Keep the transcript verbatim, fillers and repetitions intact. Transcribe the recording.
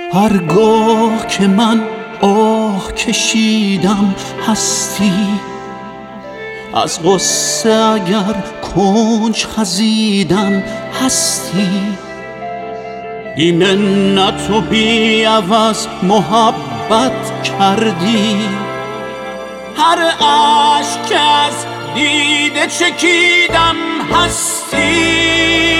هرگاه که من آه کشیدم هستی، از غصه اگر کنج خزیدم هستی، بی منت و بی عوض محبت کردی، هر اشک که از دیده چکیدم هستی.